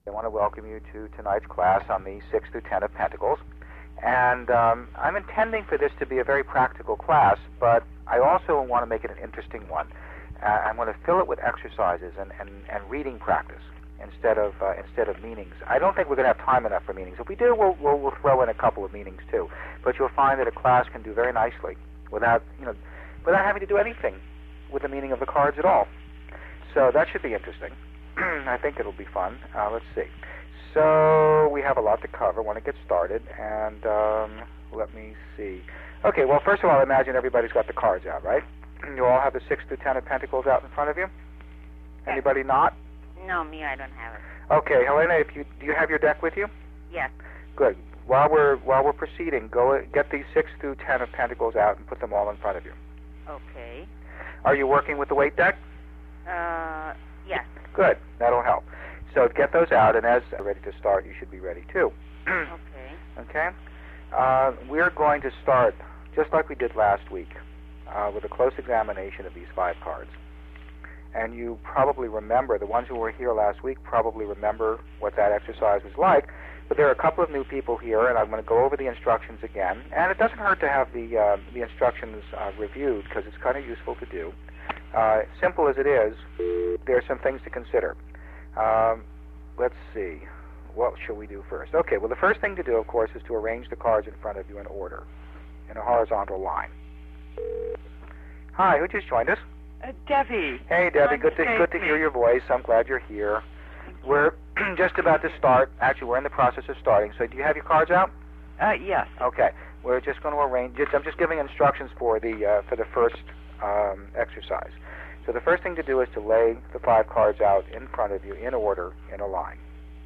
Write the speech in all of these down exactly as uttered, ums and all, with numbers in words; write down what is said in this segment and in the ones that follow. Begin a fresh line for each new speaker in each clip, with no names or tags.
I want to welcome you to tonight's class on the six through ten of Pentacles. And um, I'm intending for this to be a very practical class, but I also want to make it an interesting one. Uh, I'm going to fill it with exercises and, and, and reading practice instead of uh, instead of meanings. I don't think we're going to have time enough for meanings. If we do, we'll, we'll, we'll throw in a couple of meanings too. But you'll find that a class can do very nicely without, you know, without having to do anything with the meaning of the cards at all. So that should be interesting. I think it'll be fun. Uh, let's see. So we have a lot to cover. I want to get started, and um, let me see. Okay, well, first of all, I imagine everybody's got the cards out, right? You all have the six through ten of Pentacles out in front of you? Anybody not?
No, me, I don't have it.
Okay, Helena, if you do you have your deck with you?
Yes.
Good. While we're while we're proceeding, go get these six through ten of Pentacles out and put them all in front of you.
Okay.
Are you working with the weight deck?
Uh, yes.
Good. That'll help. So get those out, and as you're ready to start, you should be ready too.
Okay.
Okay? Uh, we're going to start, just like we did last week, uh, with a close examination of these five cards. And you probably remember, the ones who were here last week probably remember what that exercise was like, but there are a couple of new people here, and I'm going to go over the instructions again. And it doesn't hurt to have the, uh, the instructions uh, reviewed, because it's kind of useful to do. Uh, simple as it is, there are some things to consider. Um, let's see. What shall we do first? Okay, well, the first thing to do, of course, is to arrange the cards in front of you in order, in a horizontal line. Hi, who just joined us?
Uh, Debbie.
Hey, Debbie, good to, good to hear your voice. I'm glad you're here. We're just about to start. Actually, we're in the process of starting. So do you have your cards out?
Uh, yes.
Okay. We're just going to arrange it. I'm just giving instructions for the uh, for the first um, exercise. So the first thing to do is to lay the five cards out in front of you in order in a line.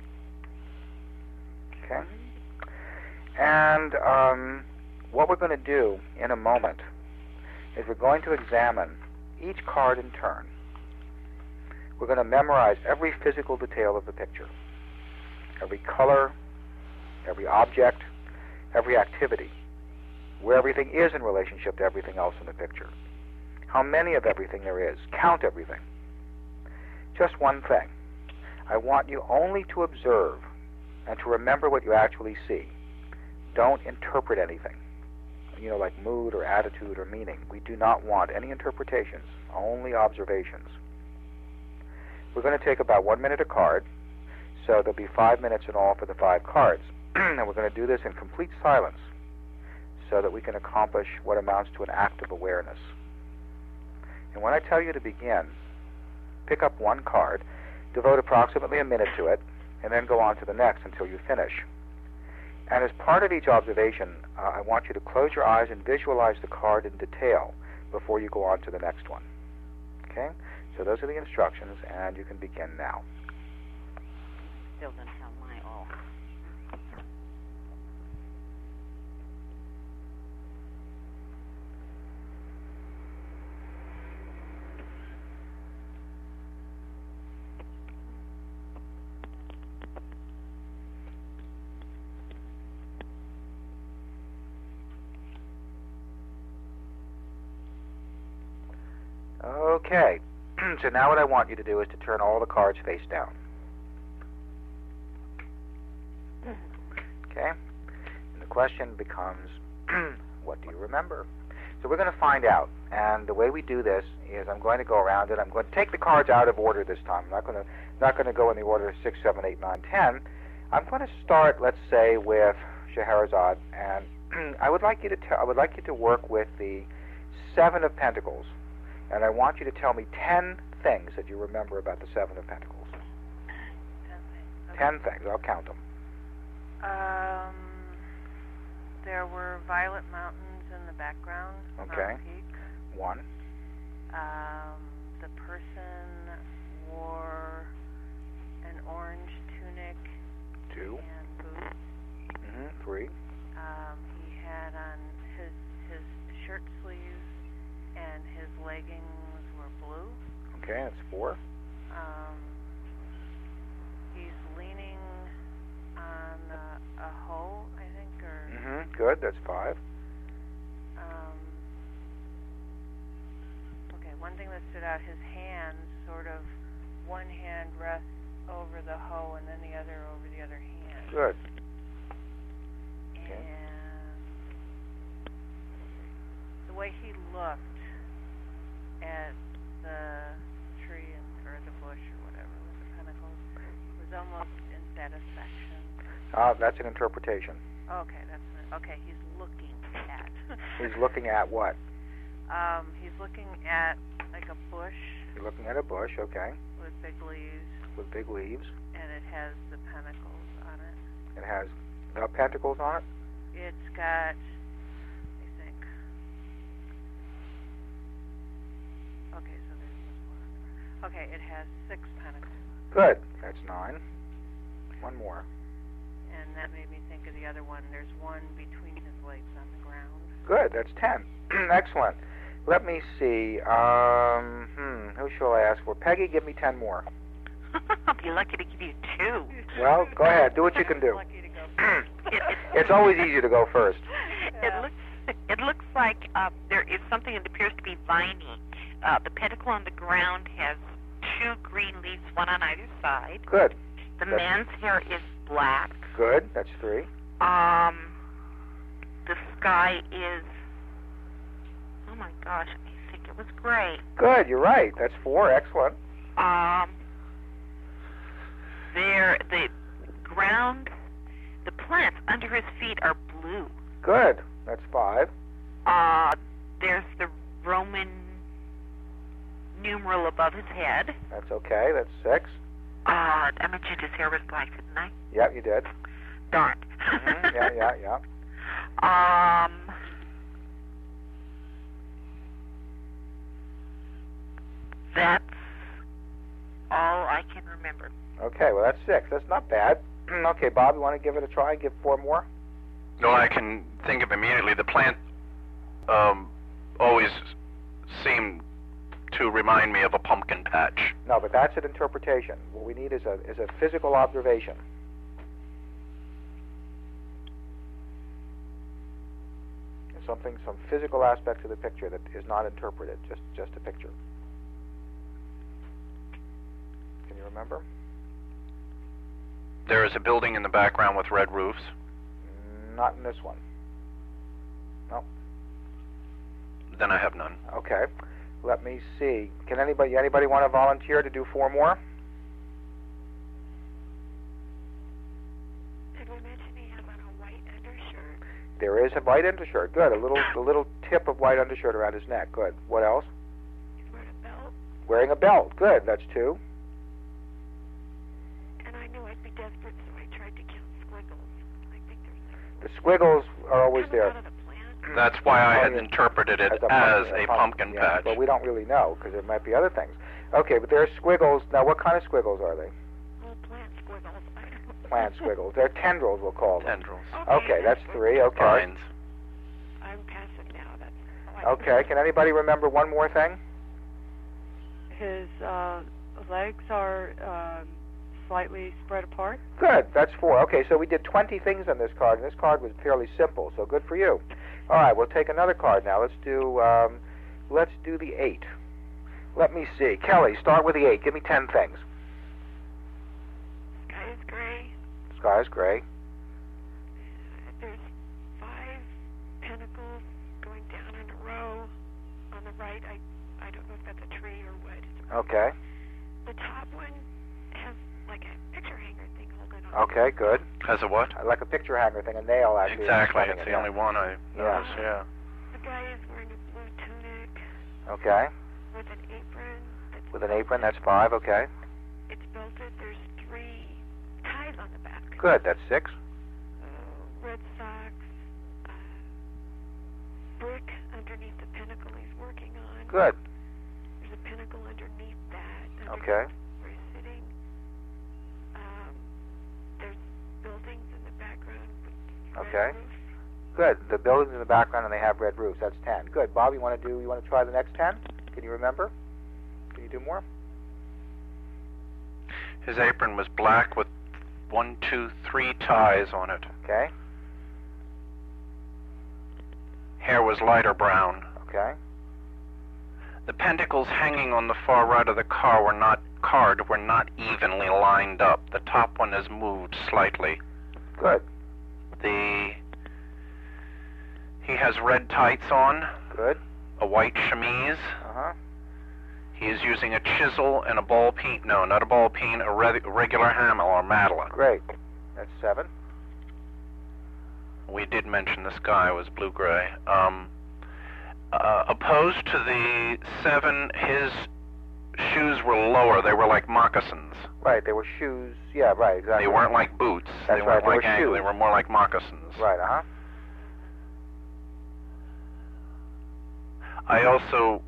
Okay? And um, what we're going to do in a moment is we're going to examine each card in turn. We're going to memorize every physical detail of the picture, every color, every object, every activity, where everything is in relationship to everything else in the picture, how many of everything there is, count everything. Just one thing. I want you only to observe and to remember what you actually see. Don't interpret anything, you know, like mood or attitude or meaning. We do not want any interpretations, only observations. We're going to take about one minute a card, so there'll be five minutes in all for the five cards. And we're going to do this in complete silence so that we can accomplish what amounts to an act of awareness. And when I tell you to begin, pick up one card, devote approximately a minute to it, and then go on to the next until you finish. And as part of each observation, uh, I want you to close your eyes and visualize the card in detail before you go on to the next one. Okay? So those are the instructions, and you can begin now.
Still don't have my all.
Okay. So now what I want you to do is to turn all the cards face down. Okay? And the question becomes, what do you remember? So we're going to find out. And the way we do this is I'm going to go around it. I'm going to take the cards out of order this time. I'm not going to not going to go in the order of six, seven, eight, nine, ten. I'm going to start, let's say, with Scheherazade, and I would like you to tell I would like you to work with the Seven of Pentacles. And I want you to tell me ten things that you remember about the Seven of Pentacles.
Ten things. Okay.
Ten things. I'll count them.
Um, there were violet mountains in the background.
Okay.
Mountain peaks.
One.
Um, the person wore an orange tunic
Two.
and boots.
Mm-hmm. Three.
Um, he had on his his shirt sleeves and his leggings were blue.
Okay, that's four.
Um, he's leaning on a, a hoe, I think, or...
Mm-hmm. Good, that's five.
Um, okay, one thing that stood out, his hands, sort of, one hand rests over the hoe and then the other over the other hand.
Good.
And the way he looked at the tree and, or the bush or whatever with the pentacles was almost in satisfaction.
Uh, that's an interpretation.
Okay, that's an, okay. He's looking at.
He's looking at what?
Um, he's looking at like a bush
You're looking at a bush, okay,
with big leaves,
with big leaves.
and it has the pentacles on it.
It has the pentacles on it.
It's got, I think. Okay, so there's this one. Okay, it has six pentacles.
Good. That's nine. One more.
And that made me think of the other one. There's one between his legs on the ground.
Good. That's ten. Excellent. Let me see. Um, hmm. Who shall I ask for? Peggy, give me ten more.
I'll be lucky to give you two.
Well, go ahead. Do what you can do.
Lucky to go first.
It's always easier to go first.
It looks it looks like uh, there is something that appears to be viney. Uh, the pentacle on the ground has two green leaves, one on either side.
Good.
The
That's-
man's hair is black.
Good. That's three.
Um, the sky is. Oh my gosh, I think it was gray.
Good. You're right. That's four. Excellent.
Um, there the ground, the plants under his feet are blue.
Good. That's five.
Uh, there's the Roman numeral above his head.
That's okay. That's six.
Uh, I mentioned his hair was black, didn't I?
Yep, you did.
Darn.
Mhm. Yeah, yeah, yeah.
Um, that's all I can remember.
Okay, well, that's six. That's not bad. Okay, Bob, you want to give it a try? Give four more?
No, I can think of immediately. The plant um, always seemed to remind me of a pumpkin patch.
No, but that's an interpretation. What we need is a is a physical observation. Something, some physical aspect to the picture that is not interpreted, just just a picture. Can you remember?
There is a building in the background with red roofs.
Not in this one. No.
Then I have none.
Okay. Let me see. Can anybody anybody want to volunteer to do four more?
Did we mention he had on a white undershirt?
There is a white undershirt. Good. A little a little tip of white undershirt around his neck. Good. What else?
He's wearing a belt,
Wearing a belt. Good. That's two.
and I knew I'd be desperate, so I tried to count squiggles. I think there's
The squiggles are always
coming
there.
out of the plant.
That's why I
Oh,
had
yeah.
interpreted it
As
as
a pumpkin-
a
a pump-
pumpkin
yeah,
patch.
But we don't really know because there might be other things. Okay, but there are squiggles. Now, what kind of squiggles are they?
Well, plant squiggles. I don't know.
Plant squiggles. They're tendrils, we'll call them.
Tendrils.
Okay, that's three. Okay.
Vines.
I'm passive now. That's all I can
Okay. Can anybody remember one more thing?
His uh, legs are um, slightly spread apart.
Good. That's four. Okay, so we did twenty things on this card, and this card was fairly simple. So good for you. All right, we'll take another card now. Let's do um, let's do the eight. Let me see. Kelly, start with the eight. Give me ten things.
Sky is gray.
Sky is gray.
There's five pentacles going down in a row on the right. I I don't know if that's a tree or what. It's a
Okay.
The top one has like a picture hanger thing holding on.
Okay. Good.
As a what?
I like a picture hanger thing, a nail actually.
Exactly.
holding
It's
it
the
down.
only one I
Yeah.
noticed, yeah.
The guy is wearing a blue tunic
Okay.
with an apron. That's
With an apron, that's five. Okay.
It's belted. There's three ties on the back.
Good. That's six.
Uh, red socks. Uh, brick underneath the pinnacle he's working on.
Good.
There's a pinnacle underneath that. Underneath
Okay.
where he's sitting. Um, there's buildings in the background with red
Okay.
roofs.
Good. The buildings in the background and they have red roofs. That's ten. Good. Bob, you want to do? You want to try the next ten? Can you remember? Can you do more?
His apron was black with one, two, three ties on it.
Okay.
Hair was lighter brown.
Okay.
The pentacles hanging on the far right of the car were not card were not evenly lined up. The top one is moved slightly.
Good.
The he has red tights on,
Good.
a white chemise.
Uh-huh.
He is using a chisel and a ball peen. No, not a ball peen. A re- regular hammer or madla.
Great. That's seven.
We did mention the sky was blue-gray. Um, uh, opposed to the seven, his shoes were lower. They were like moccasins.
Right, they were shoes. Yeah, right, exactly.
They weren't like boots.
That's
they
right,
weren't
they
like
were
ankle.
shoes.
They were more like moccasins.
Right, uh-huh.
I also...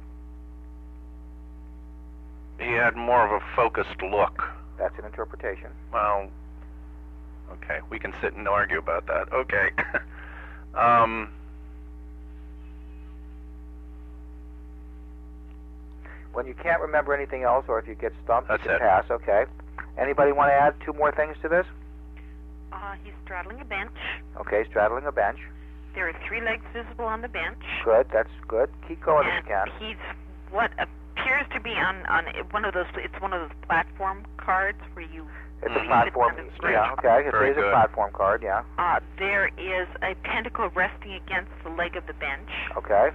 He had more of a focused look.
That's an interpretation.
Well, okay, we can sit and argue about that. Okay. um...
When you can't remember anything else, or if you get stumped,
That's
you can
it.
pass. Okay. Anybody want to add two more things to this?
Uh, he's straddling a bench.
Okay, straddling a bench.
There are three legs visible on the bench.
Good, that's good. Keep going if
and
you can.
he's what appears to be on, on one of those. It's one of those platform cards where you.
It's
Mhm.
a platform.
It's
Yeah, okay. It
Very
is a
good.
platform card, yeah.
Uh, there is a pentacle resting against the leg of the bench.
Okay.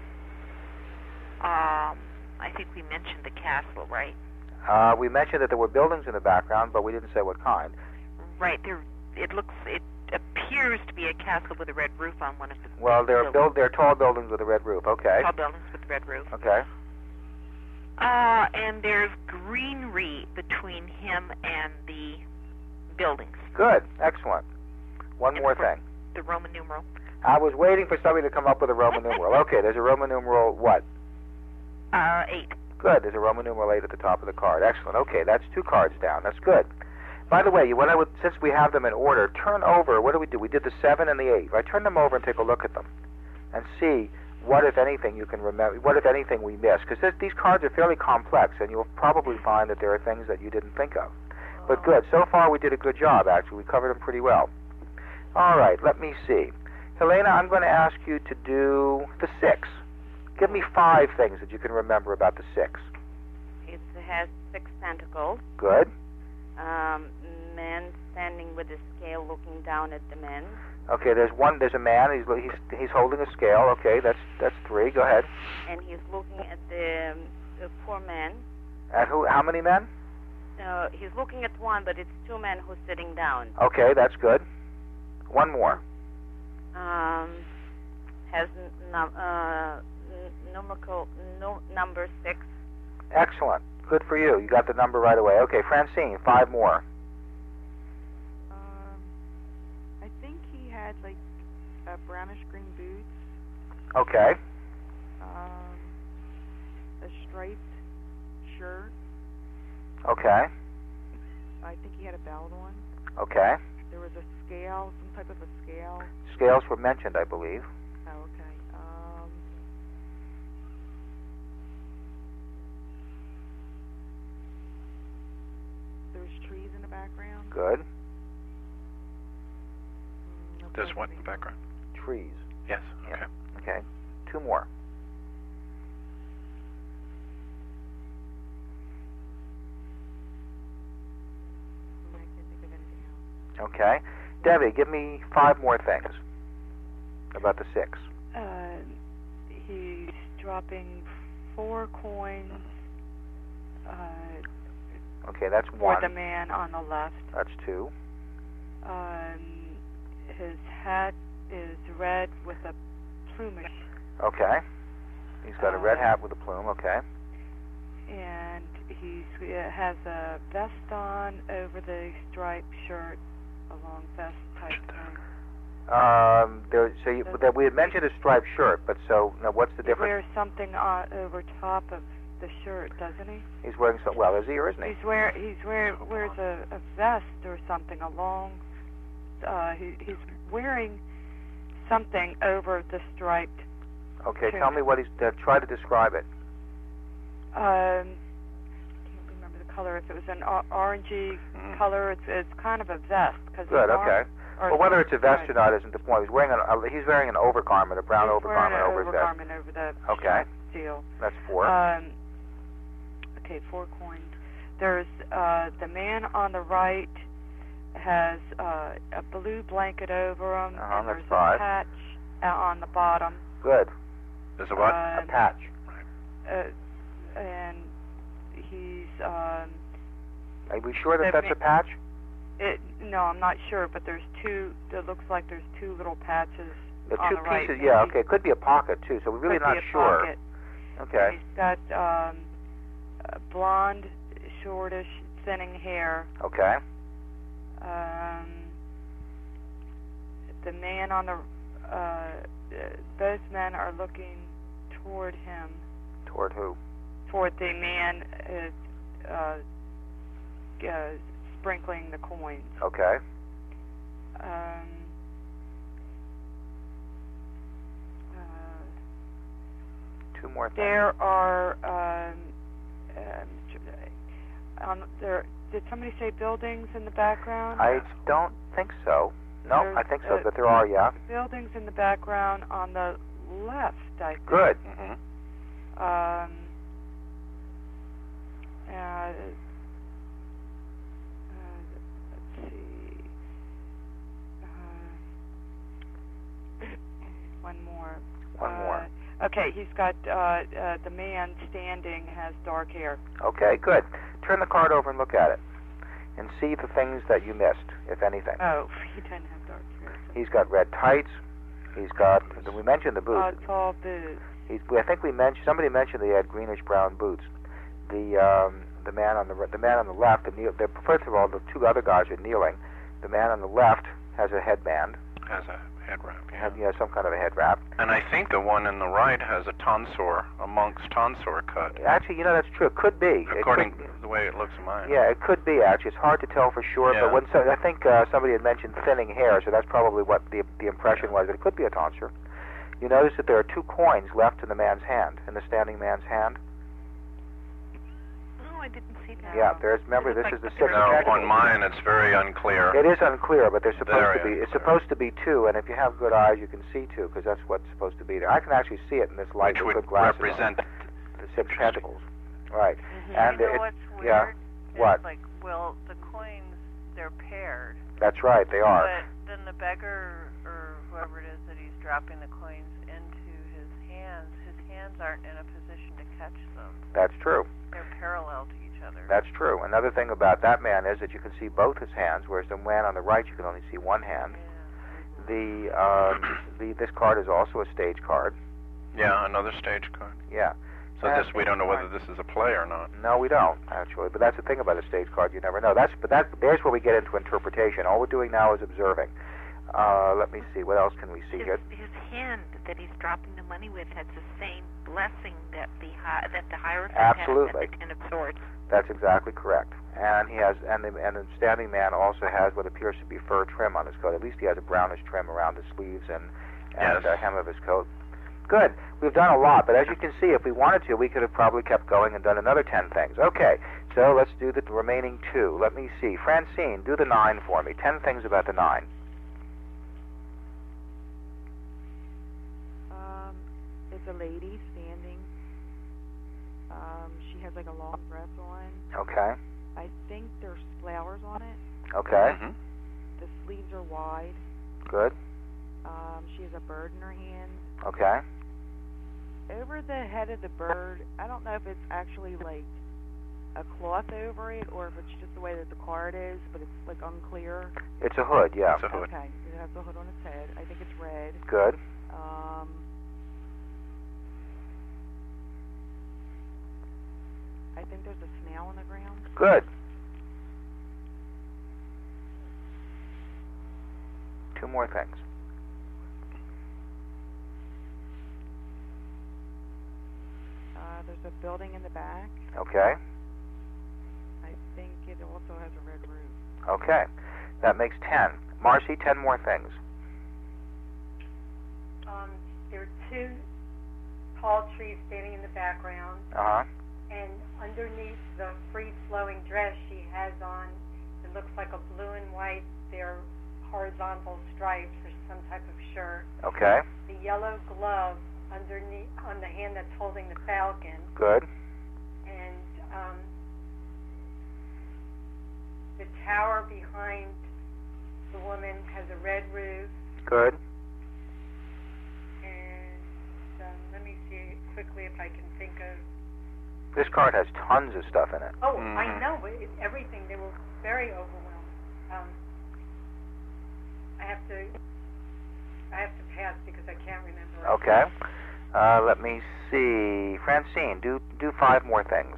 Um, I think we mentioned the castle, right?
Uh, we mentioned that there were buildings in the background, but we didn't say what kind.
Right. There. It looks. It appears to be a castle with a red roof on one of the.
Well, there are
buildings.
build, there are tall buildings with a red roof. Okay.
Tall buildings with red roof.
Okay.
Uh, and there's greenery between him and the buildings.
Good. Excellent. One
And
more
for-
thing.
The Roman numeral.
I was waiting for somebody to come up with a Roman numeral. Okay, there's a Roman numeral what?
Uh, eight.
Good. There's a Roman numeral eight at the top of the card. Excellent. Okay, that's two cards down. That's good. By the way, what I would, since we have them in order, turn over. What do we do? We did the seven and the eight. Right? Turn them over and take a look at them, and see what, if anything, you can remember. What, if anything, we missed? Because these cards are fairly complex, and you'll probably find that there are things that you didn't think of. But good. So far, we did a good job. Actually, we covered them pretty well. All right. Let me see. Helena, I'm going to ask you to do the six. Give me five things that you can remember about the six.
It has six tentacles.
Good.
Um, man standing with a scale looking down at the men.
Okay, there's one. There's a man. He's he's he's holding a scale. Okay, that's that's three. Go ahead.
And he's looking at the, um, the poor man.
And who? How many men?
Uh, he's looking at one, but it's two men who's sitting down.
Okay, that's good. One more.
Um, has n- num- uh, n- numerical no, number six.
Excellent. Good for you. You got the number right away. Okay, Francine, five more.
Um, I think he had like uh, brownish green boots,
Okay.
um, a striped shirt.
Okay.
I think he had a belt on.
Okay.
There was a scale, some type of a scale.
Scales were mentioned, I believe.
Oh, okay. Um, there's trees in the background.
Good.
Mm, no
There's
place
what in the
to-
background?
Trees.
Yes. Okay.
Okay. Two more.
I can't think of anything else.
Okay. Debbie, give me five more things about the six.
Uh, he's dropping four coins uh,
Okay, that's
for
one.
the man on the left.
That's two.
Um, his hat is red with a plumage,
Okay. He's got a red
Uh,
hat with a plume. Okay.
and he's, he has a vest on over the striped shirt, a long vest type thing.
Um, there, so you, that we had mentioned a striped shirt, but so now what's the
He
difference?
wears something on, over top of the shirt, doesn't he?
He's wearing some. Well, is he or isn't he?
He's wear he's wear wears a, a vest or something, a long. Uh, he, he's wearing something over the striped.
Okay,
Sure.
tell me what he's. Uh, try to describe it.
Um, can't remember the color. If it was an or- orangey
Mm.
color, it's it's kind of a vest. Cause
Good.
it's
Okay.
orange, or
Well, whether it's a vest
right.
or not isn't the point. He's wearing an. Uh, he's wearing an overgarment, a brown
He's wearing
overgarment
an
over his vest.
overgarment over the
Okay.
striped deal.
That's four.
Um, okay, four coins. There's uh, the man on the right has uh, a blue blanket over him,
Uh-huh,
and
that's
there's
five.
a patch uh, on the bottom.
Good.
There's a what?
Um,
A patch.
Uh, and he's um,
Are we sure that
the
that's
ma-
a patch?
it, no, I'm not sure, but there's two. It looks like there's two little patches
The
on
two
the right.
pieces, yeah,
Maybe
okay. It could be a pocket, too, so we're really
could
not
be a
sure.
pocket.
Okay.
He's got um, uh, blonde, shortish, thinning hair.
Okay.
Um, the man on the, uh, uh, both men are looking toward him,
Toward who?
toward the man uh, uh, uh, sprinkling the coins.
Okay.
Um, uh,
Two more things.
there are, um, um, on there. Did somebody say buildings in the background?
I don't think so. No,
There's,
I think so,
uh,
but there are, yeah.
Buildings in the background on the left, I think.
Good.
Mm-hmm.
Um, uh, uh, let's see. Uh, one more.
One
uh,
more.
Okay, he's got uh, uh, the man standing has dark hair.
Okay, good. Turn the card over and look at it. And see the things that you missed, if anything.
Oh, he doesn't have dark hair.
He's got red tights. He's got, we mentioned the boots.
Uh, tall boots.
He's, I think we mentioned, somebody mentioned they had greenish brown boots. The um, the man on the re- the man on the left, the kneel, the, first of all, the two other guys are kneeling. The man on the left has a headband,
Has a head wrap. Yeah.
has, you know, some kind of a head wrap.
And I think the one in the right has a tonsor, a monk's tonsor cut,
Actually, you know, that's true. It could be. It
according
could-
to the way it looks in mine.
Yeah, it could be actually. It's hard to tell for sure,
Yeah.
but when so, I think uh, somebody had mentioned thinning hair, so that's probably what the the impression was. That it could be a tonsure. You notice that there are two coins left in the man's hand, in the standing man's hand.
Oh, I didn't see that.
Yeah, there's. Remember,
It
this
looks
is the
like
six
the
of
No,
pentacles.
on mine it's very unclear.
It is unclear, but they're supposed
Very
to be. It's
unclear.
supposed to be two, and if you have good eyes, you can see two, because that's what's supposed to be there. I can actually see it in this light
Which
with
would
good glasses on.
represent
The six pentacles. Right. And
you know
it-
what's weird?
yeah.
Is,
What?
Like, well, the coins, they're paired.
That's right. They are.
But then the beggar or whoever it is that he's dropping the coins into his hands, his hands aren't in a position to catch them.
That's true.
They're parallel to each other.
That's true. Another thing about that man is that you can see both his hands, whereas the man on the right you can only see one hand.
Yeah.
The um, the this card is also a stage card.
Yeah, another stage card.
Yeah.
So
Uh,
this we don't know whether this is a play or not.
No, we don't actually. But that's the thing about a stage card; you never know. That's but that there's where we get into interpretation. All we're doing now is observing. Uh, let me see. What else can we see
His,
here?
his hand that he's dropping the money with has the same blessing that the hi- that the Hierophant
Absolutely.
has at the Ten of Swords.
That's exactly correct. And he has, and the, and the standing man also has what appears to be fur trim on his coat. At least he has a brownish trim around the sleeves and and
Yes.
the hem of his coat. Good. We've done a lot, but as you can see, if we wanted to, we could have probably kept going and done another ten things. Okay, so let's do the remaining two. Let me see. Francine, do the nine for me. Ten things about the nine.
Um, it's a lady standing. Um, she has like a long dress on.
Okay.
I think there's flowers on it.
Okay.
Mhm.
The sleeves are wide.
Good.
Um, she has a bird in her hand.
Okay.
Over the head of the bird, I don't know if it's actually like a cloth over it or if it's just the way that the card is, but it's like unclear.
It's a hood, yeah.
It's a hood.
Okay, it has a hood on its head. I think it's red.
Good.
Um, I think there's a snail on the ground.
Good. Two more things.
Uh, there's a building in the back.
Okay.
I think it also has a red roof.
Okay. That makes ten. Marcy, ten more things.
Um, there are two tall trees standing in the background,
Uh-huh.
and underneath the free-flowing dress she has on, it looks like a blue and white. They're horizontal stripes or some type of shirt.
Okay.
The yellow glove underneath on the hand that's holding the falcon,
Good.
and um, think of.
This card has tons of stuff in it.
Oh,
Mhm.
I know, but it, everything. They were very overwhelmed. Um, I have to. I have to pass because I can't remember.
Okay. Uh, let me see. Francine, do do five more things.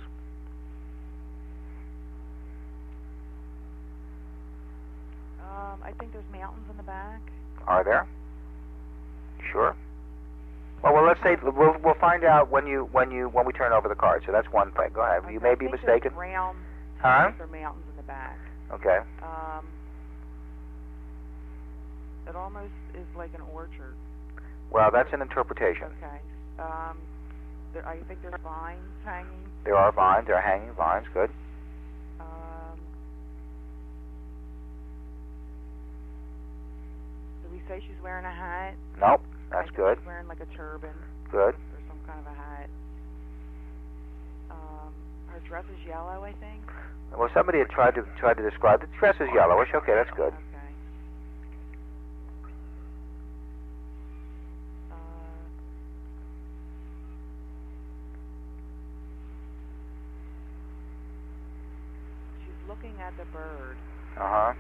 Um, I think there's mountains in the back.
Are there? Sure. Well, well, let's say we'll we'll find out when you when you when we turn over the card. So that's one thing. Go ahead.
Okay,
You may
I
be
think
mistaken.
There's round.
Huh?
There are mountains in the back.
Okay.
Um, it almost is like an orchard.
Well, that's an interpretation.
Okay. Um, there, I think there's vines hanging.
There are vines. There are hanging vines. Good.
Um, did we say she's wearing a hat?
Nope.
I
That's
think
good.
She's wearing like a turban
Good.
or some kind of a hat. Um, her dress is yellow, I think.
Well, somebody had tried to tried to describe the dress as yellowish. Okay, that's good.
Okay. Uh, she's looking at the bird.
Uh huh.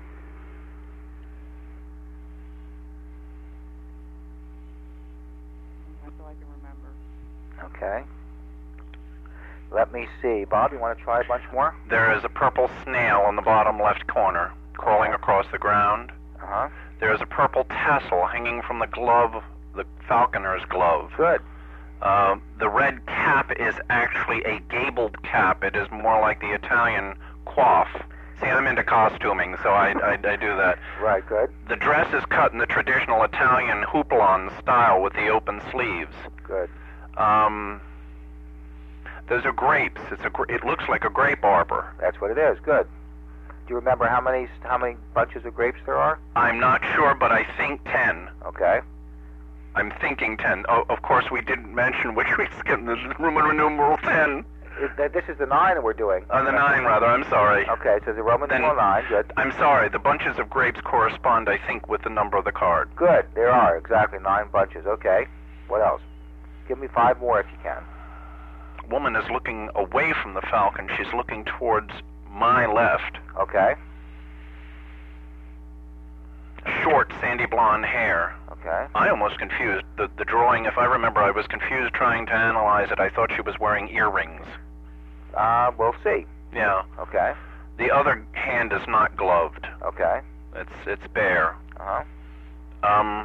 That's all I can remember.
Okay. Let me see. Bob, you want to try a bunch more?
There is a purple snail in the bottom left corner, crawling across the ground.
Uh huh.
There is a purple tassel hanging from the glove, the falconer's glove.
Good.
Uh, the red cap is actually a gabled cap. It is more like the Italian coif. See, I'm into costuming, so I, I, I do that.
Right. Good.
The dress is cut in the traditional Italian houppelon style with the open sleeves.
Good.
Um, those are grapes. It's a. It looks like a grape arbor.
That's what it is. Good. Do you remember how many how many bunches of grapes there are?
I'm not sure, but I think ten.
Okay.
I'm thinking ten. Oh, of course, we didn't mention which we skipped. This is Roman numeral ten.
It, th- this is the nine that we're doing.
Uh, the nine, rather. I'm sorry.
Okay, so the Roman
Then-
numeral nine. Good.
I'm sorry. The bunches of grapes correspond, I think, with the number of the card.
Good. There are exactly nine bunches. Okay. What else? Give me five more if you can.
Woman is looking away from the falcon. She's looking towards my left.
Okay.
Short, sandy blonde hair.
Okay.
I almost confused the the drawing. If I remember, I was confused trying to analyze it. I thought she was wearing earrings.
Uh, we'll see.
Yeah.
Okay.
The other hand is not gloved.
Okay.
It's it's bare.
Uh huh.
Um.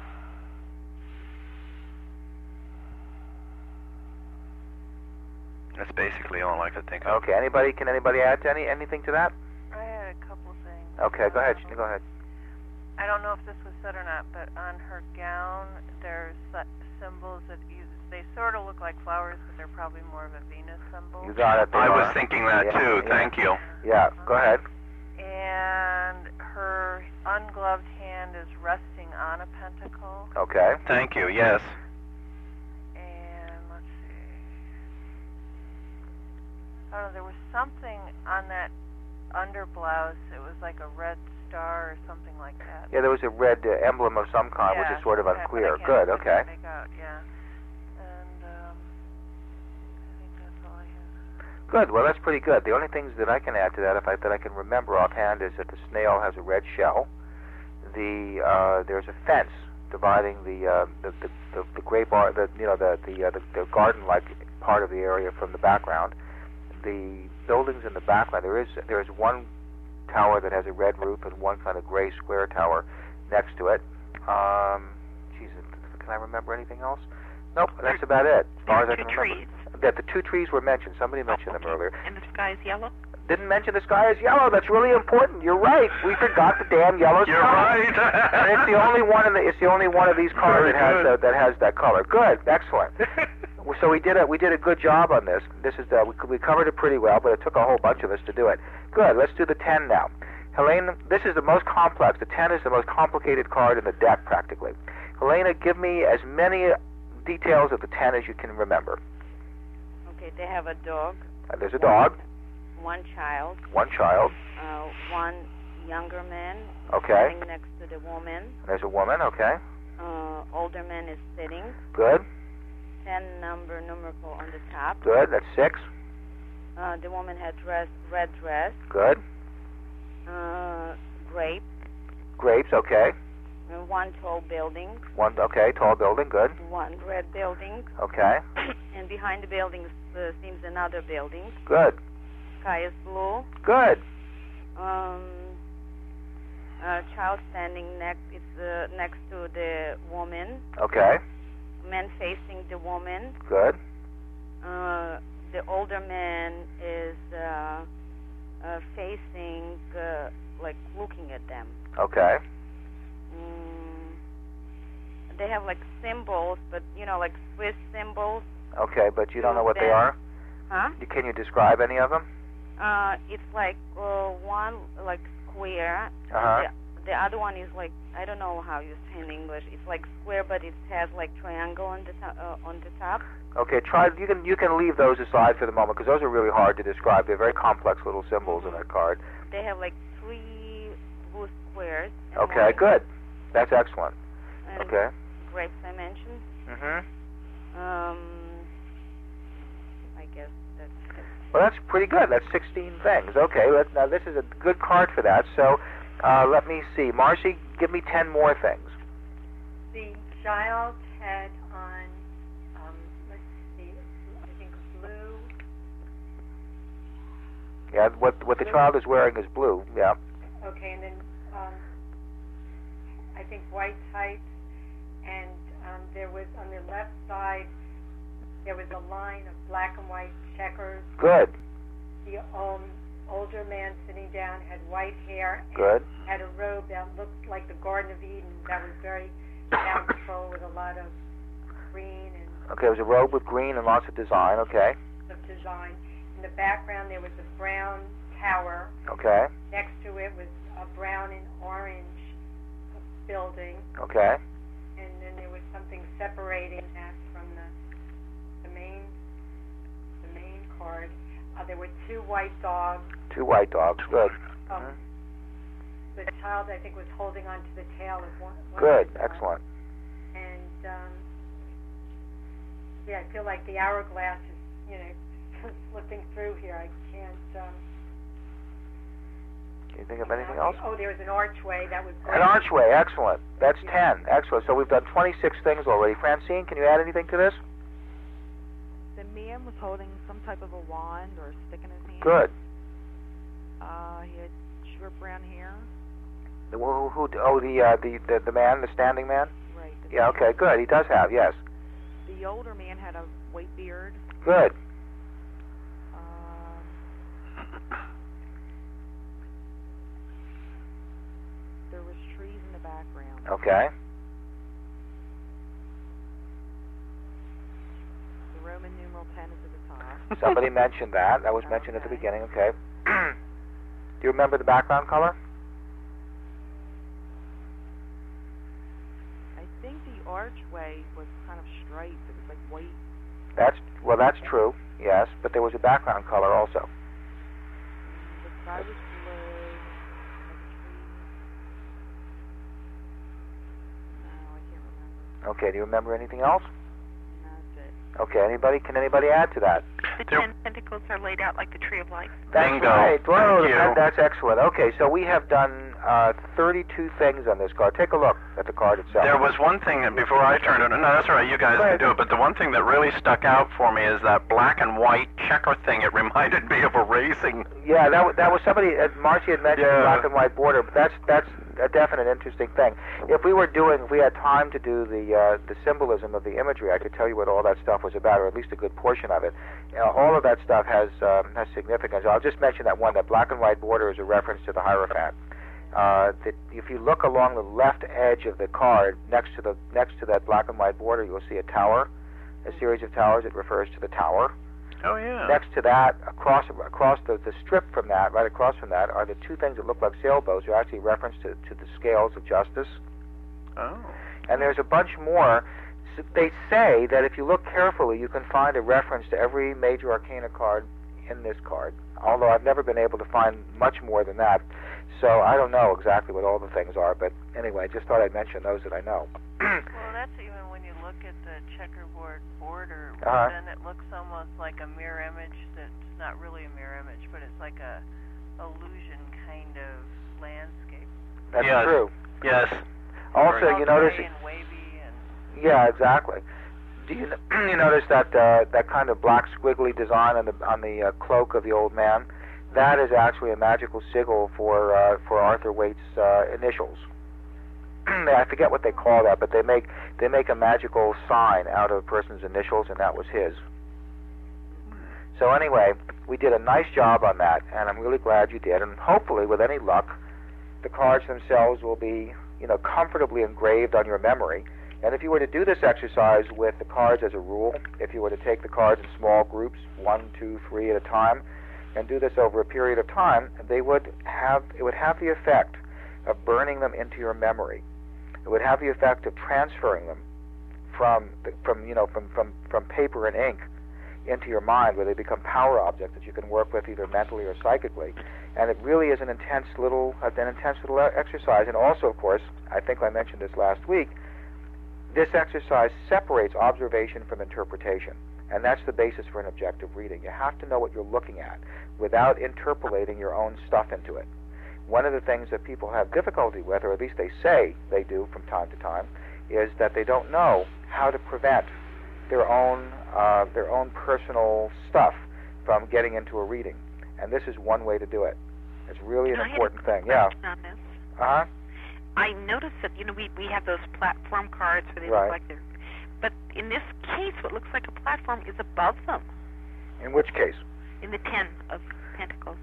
That's basically all I could think of.
Okay. Anybody? Can anybody add to any anything to that?
I had a couple things.
Okay. Go ahead.
Um,
Go ahead.
I don't know if this was said or not, but on her gown, there's uh, symbols that you, they sort of look like flowers, but they're probably more of a Venus symbol.
You got it. They
I was
are.
thinking that
Yeah,
too.
yeah.
Thank you.
Yeah. Go ahead.
And her ungloved hand is resting on a pentacle.
Okay.
Thank you. Yes.
And let's see. I don't know, there was something on that underblouse. It was like a red star or something like that.
Yeah, there was a red uh, emblem of some kind,
Yeah,
which is sort of
okay, but
unclear.
I can't-
Good.
I
Okay.
can't Make out, yeah. And um, I think that's all I have.
Good. Well, that's pretty good. The only things that I can add to that, if I that I can remember offhand, is that the snail has a red shell. The uh, there's a fence dividing the uh, the, the, the the grape ar- the you know the the uh, the, the garden-like part of the area from the background. The buildings in the background, there is there is one tower that has a red roof and one kind of gray square tower next to it. Um, geez, can I remember anything else? Nope, that's about it. As far as I
Two
can
trees.
remember. That the two trees were mentioned. Somebody mentioned them
Okay.
earlier.
And the sky is yellow?
Didn't mention the sky is yellow. That's really important. You're right. We forgot the damn yellow
You're
sky.
right.
And it's the only one in the it's the only one of these cards
Very
that has
good.
uh, that has that color. Good, excellent. So we did a we did a good job on this. This is uh, we we covered it pretty well, but it took a whole bunch of us to do it. Good. Let's do the ten now. Helena, this is the most complex. The ten is the most complicated card in the deck, practically. Helena, give me as many details of the ten as you can remember.
Okay, they have a dog,
Uh, there's a dog,
one child,
one child.
uh, one younger man
Okay.
sitting next to the woman.
There's a woman. Okay.
Uh, older man is sitting.
Good.
ten number numerical on the top.
Good. That's six.
Uh, the woman had dress, red dress.
Good.
Uh, grape.
Grapes. Okay.
Uh, one tall building.
One. Okay. Tall building. Good.
One red building.
Okay.
And behind the building uh, seems another building.
Good.
Sky is blue.
Good.
Um, a child standing next. It's uh, next to the woman.
Okay.
Man facing the woman.
Good.
Uh, the older man is uh, uh, facing, uh, like looking at them.
Okay.
Mm, they have like symbols, but you know, like Swiss symbols.
Okay, but you don't know what they
Then-
are?
Huh?
You- Can you describe any of them?
Uh, it's like uh, one like square.
Uh-huh.
The, the other one is like, I don't know how you say in English. It's like square, but it has like triangle on the to- uh, on the top.
Okay, try. You can you can leave those aside for the moment because those are really hard to describe. They're very complex little symbols in that card.
They have like three blue squares. and
Okay,
one-
good. That's excellent.
and
Okay.
Grapes I mentioned.
Mhm.
Um, I guess that's it.
Well, that's pretty good. That's sixteen things. Okay, let, now this is a good card for that. So, uh, let me see. Marcy, give me ten more things.
The child had on, um, let's see, I think blue.
Yeah, what what the child is wearing is blue. Yeah.
Okay, and then um, I think white tights, and um, there was on the left side there was a line of black and white checkers.
Good.
The um, older man sitting down had white hair and
Good.
had a robe that looked like the Garden of Eden. That was very bountiful with a lot of green and
Okay, it was a robe with green and lots of design. Okay.
of design. In the background there was a brown tower.
Okay.
Next to it was a brown and orange building,
Okay.
and then there was something separating that from the the main the main card. Uh, there were two white dogs.
Two white dogs. Good.
Um,
Mhm.
The child, I think, was holding on to the tail of one. one
Good.
of the dogs.
Excellent.
And um, yeah, I feel like the hourglass is, you know, slipping through here. I can't. Um,
Can you think of anything else?
Oh, there was an archway that was.
An archway. Excellent. That's ten. Excellent. So we've done twenty-six things already. Francine, can you add anything to this?
The man was holding some type of a wand or a stick in his hand.
Good.
Uh, he had short brown hair.
The, who, who, oh, the, uh, the the the man, the standing man.
Right. the
Yeah. Okay. Good. He does have. Yes.
The older man had a white beard.
Good.
Um, there was trees in the background.
Okay.
The Roman numeral ten is at the top.
Somebody mentioned that. That was mentioned at the
Okay.
beginning. Okay. Do you remember the background color?
I think the archway was kind of striped. It was like white.
That's well. That's true. Yes, but there was a background color also.
The sky was blue. Like a tree. No, I can't remember.
Okay. Do you remember anything else?
No, that's it.
Okay. Anybody? Can anybody add to that?
The
There-
ten pentacles are laid out like the tree of life.
That's
Bingo.
right. Whoa,
Thank you.
that- that's excellent. Okay, so we have done uh, thirty-two things on this card. Take a look at the card itself.
There was one thing that before I turned it. No, that's all right. You guys
Go
can
ahead.
do it. But the one thing that really stuck out for me is that black and white checker thing. It reminded me of a racing.
Yeah, that was, that was somebody. Uh, Marcy had mentioned
Yeah.
the black and white border, but that's that's a definite interesting thing. If we were doing, if we had time to do the uh, the symbolism of the imagery, I could tell you what all that stuff was about, or at least a good portion of it. Uh, all of that stuff has um, has significance. I'll just mention that one. That black and white border is a reference to the Hierophant. Uh, that if you look along the left edge of the card, next to the next to that black and white border, you'll see a tower, a series of towers. It refers to the tower.
Oh yeah.
Next to that, across across the, the strip from that, right across from that, are the two things that look like sailboats. Are actually reference to, to the scales of justice.
Oh.
And there's a bunch more. S- They say that if you look carefully, you can find a reference to every major arcana card in this card. Although I've never been able to find much more than that, so I don't know exactly what all the things are. But anyway, just thought I'd mention those that I know.
Well, that's even when you look look at the checkerboard border,
Uh-huh.
then it looks almost like a mirror image that's not really a mirror image, but it's like a illusion kind of landscape.
That's
Yes.
true.
Yes.
Also,
It's all
you notice.
gray and wavy and
Yeah, exactly. Do you you notice that uh, that kind of black squiggly design on the on the uh, cloak of the old man? That is actually a magical sigil for uh, for Arthur Waite's uh, initials. I forget what they call that, but they make they make a magical sign out of a person's initials, and that was his. So anyway, we did a nice job on that, and I'm really glad you did. And hopefully, with any luck, the cards themselves will be, you know, comfortably engraved on your memory. And if you were to do this exercise with the cards as a rule, if you were to take the cards in small groups, one, two, three at a time, and do this over a period of time, they would have it would have the effect of burning them into your memory. It would have the effect of transferring them from the, from you know from, from, from paper and ink into your mind, where they become power objects that you can work with either mentally or psychically. And it really is an intense little an intense little exercise. And also, of course, I think I mentioned this last week, this exercise separates observation from interpretation. And that's the basis for an objective reading. You have to know what you're looking at without interpolating your own stuff into it. One of the things that people have difficulty with, or at least they say they do from time to time, is that they don't know how to prevent their own uh, their own personal stuff from getting into a reading. And this is one way to do it. It's really an
You know,
important
I had a
thing. Yeah.
question on this.
Uh-huh.
I noticed that, you know, we, we have those platform cards where they
Right.
look like they're... But in this case, what looks like a platform is above them,
In which case?
in the Ten of Pentacles.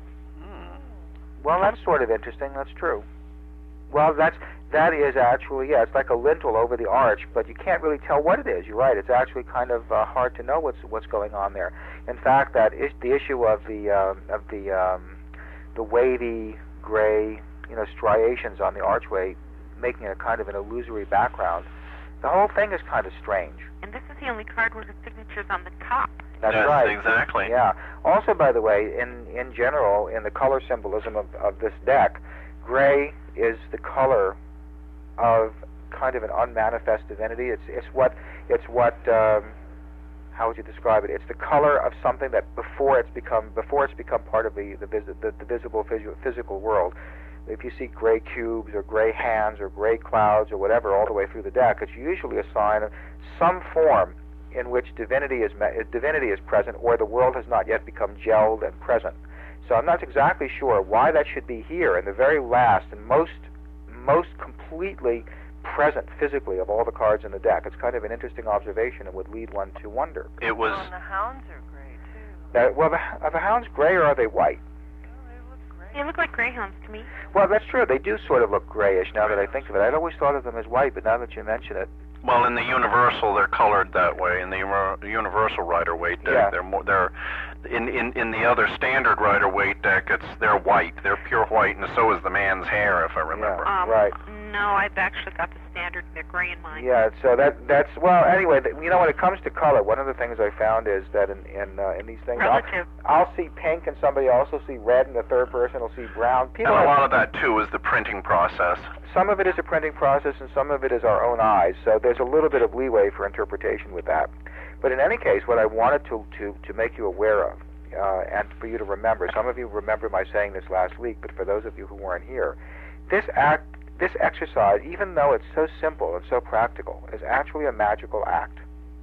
Well, that's sort of interesting. That's true. Well, that's that is actually, yeah, it's like a lintel over the arch, but you can't really tell what it is. You're right. It's actually kind of uh, hard to know what's what's going on there. In fact, that is the issue of the um, of the um, the wavy gray, you know, striations on the archway, making it a kind of an illusory background. The whole thing is kind of strange.
And this is the only card where the signature's on the top.
That's
Yes,
right.
exactly.
Yeah. Also, by the way, in in general, in the color symbolism of, of this deck, gray is the color of kind of an unmanifest divinity. It's it's what it's what um, how would you describe it? It's the color of something that before it's become before it's become part of the the, vis- the, the visible physio- physical world. If you see gray cubes or gray hands or gray clouds or whatever all the way through the deck, it's usually a sign of some form in which divinity is me- divinity is present, or the world has not yet become gelled and present. So I'm not exactly sure why that should be here in the very last and most most completely present physically of all the cards in the deck. It's kind of an interesting observation and would lead one to wonder.
It was.
Oh, and the hounds are gray too.
Uh, well, the, are the hounds gray or are they white?
Oh, they look gray.
They look like greyhounds to me.
Well, that's true. They do sort of look grayish now that I think of it. I'd always thought of them as white, but now that you mention it,
Well, in the Universal, they're colored that way. In the Uni- Universal Rider-Waite deck,
Yeah.
they're more. They're in, in in the other standard Rider-Waite deck. It's they're white. They're pure white, and so is the man's hair, if I remember.
Yeah.
Um,
Right.
No, I've actually got the standard. They're gray in mine.
yeah. So that that's well. Anyway, th- you know, when it comes to color, one of the things I found is that in in, uh, in these things, I'll,
Relative.
I'll see pink, and somebody else will see red, and the third person will see brown.
And
People
a
have-
lot of that too is the printing process.
Some of it is a printing process, and some of it is our own eyes. So there's a little bit of leeway for interpretation with that. But in any case, what I wanted to to, to make you aware of, uh, and for you to remember, some of you remember my saying this last week, but for those of you who weren't here, this act, this exercise, even though it's so simple and so practical, is actually a magical act.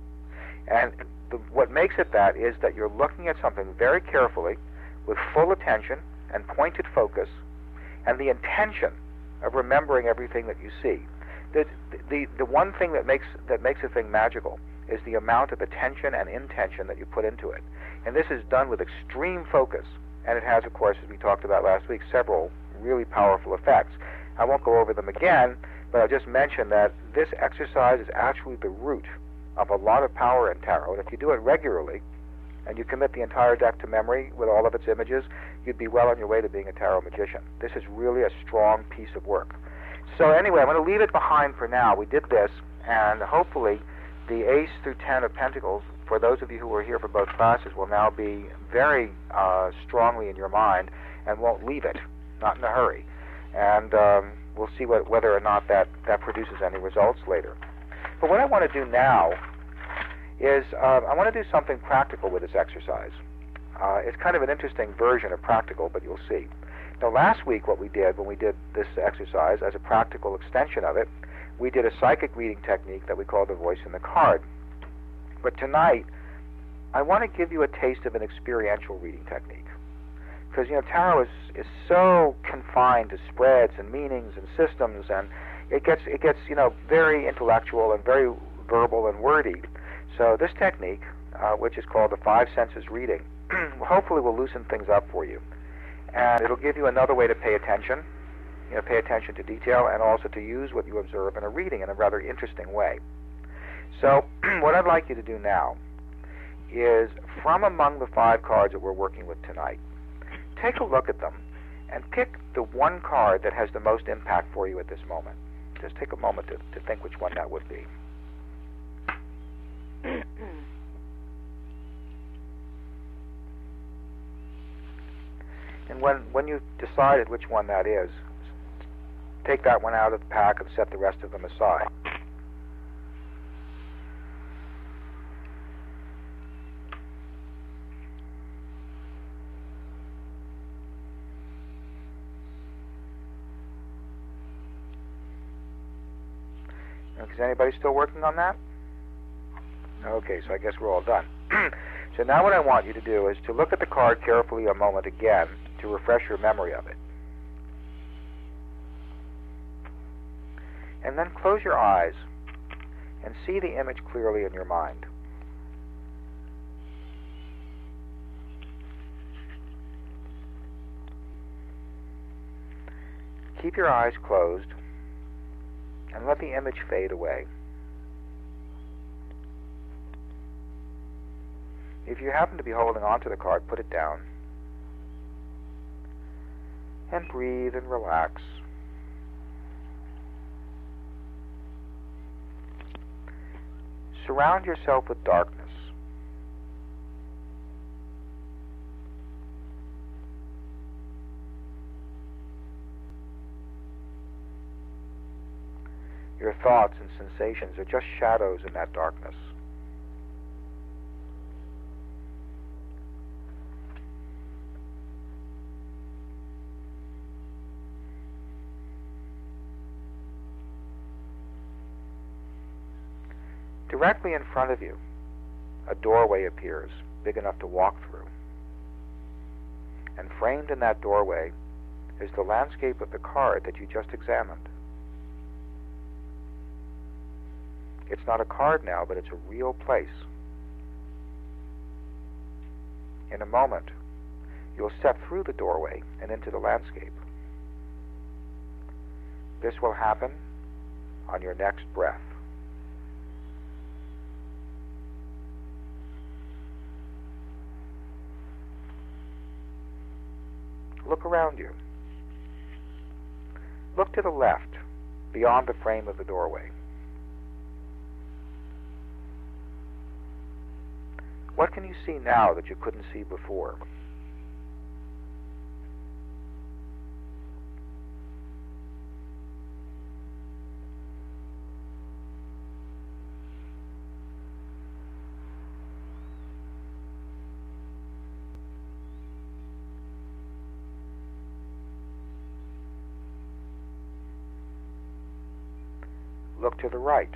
And the, what makes it that is that you're looking at something very carefully, with full attention and pointed focus, and the intention of remembering everything that you see. The, the the one thing that makes that makes a thing magical is the amount of attention and intention that you put into it. And this is done with extreme focus, and it has, of course, as we talked about last week, several really powerful effects. I won't go over them again, but I'll just mention that this exercise is actually the root of a lot of power in tarot. And if you do it regularly, and you commit the entire deck to memory with all of its images, you'd be well on your way to being a tarot magician. This is really a strong piece of work. So anyway, I'm going to leave it behind for now. We did this, and hopefully the Ace through Ten of Pentacles, for those of you who were here for both classes, will now be very uh, strongly in your mind and won't leave it, not in a hurry. And um, we'll see what, whether or not that, that produces any results later. But what I want to do now is uh, I want to do something practical with this exercise. Uh, it's kind of an interesting version of practical, but you'll see. Now, last week what we did when we did this exercise, as a practical extension of it, we did a psychic reading technique that we call the voice in the card. But tonight, I want to give you a taste of an experiential reading technique. Because, you know, tarot is, is so confined to spreads and meanings and systems, and it gets, it gets, you know, very intellectual and very verbal and wordy. So this technique, uh, which is called the Five Senses Reading, hopefully will loosen things up for you. And it'll give you another way to pay attention, you know, pay attention to detail, and also to use what you observe in a reading in a rather interesting way. So what I'd like you to do now is, from among the five cards that we're working with tonight, take a look at them and pick the one card that has the most impact for you at this moment. Just take a moment to, to think which one that would be. And when, when you've decided which one that is, take that one out of the pack and set the rest of them aside. Is anybody still working on that? Okay, so I guess we're all done. So now what I want you to do is to look at the card carefully a moment again to refresh your memory of it. And then close your eyes and see the image clearly in your mind. Keep your eyes closed and let the image fade away. If you happen to be holding on to the card, put it down. And breathe and relax. Surround yourself with darkness. Your thoughts and sensations are just shadows in that darkness. Directly in front of you, a doorway appears, big enough to walk through. And framed in that doorway is the landscape of the card that you just examined. It's not a card now, but it's a real place. In a moment, you'll step through the doorway and into the landscape. This will happen on your next breath. Look around you. Look to the left, beyond the frame of the doorway. What can you see now that you couldn't see before? Look to the right.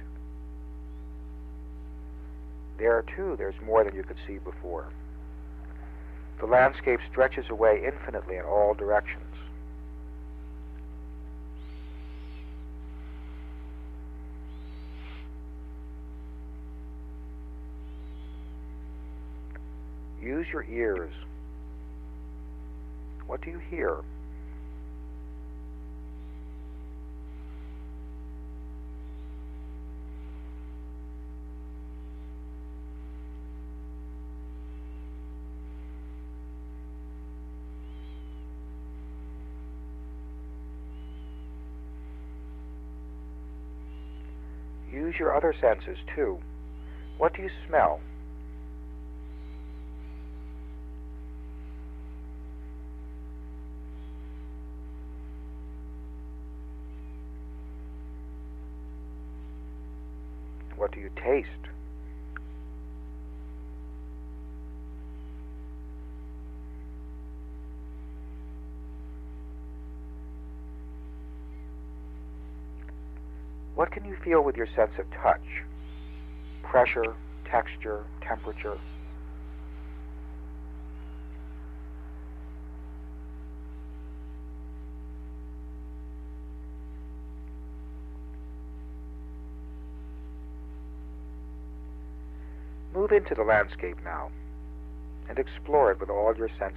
There, too, there's more than you could see before. The landscape stretches away infinitely in all directions. Use your ears. What do you hear? Use your other senses, too. What do you smell? What What do you taste? What can you feel with your sense of touch? Pressure, texture, temperature? Move into the landscape now and explore it with all your senses.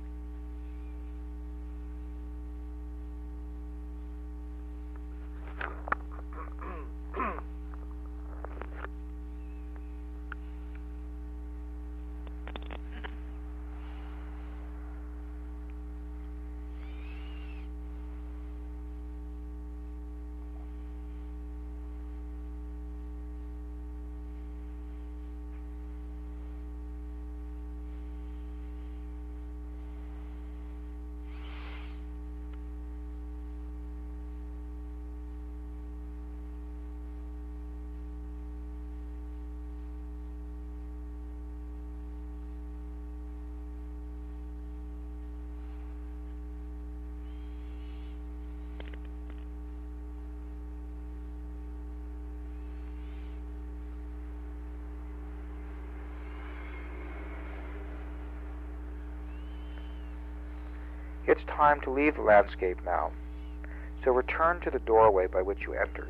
It's time to leave the landscape now, so return to the doorway by which you entered.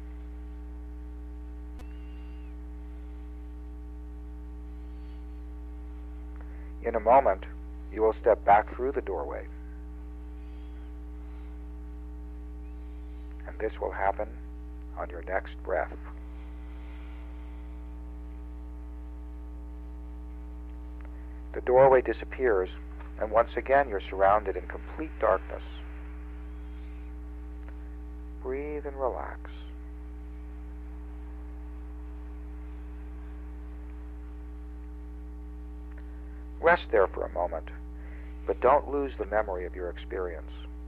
In a moment, you will step back through the doorway, and this will happen on your next breath. The doorway disappears, and once again you're surrounded in complete darkness. Breathe and relax. Rest there for a moment, but don't lose the memory of your experience.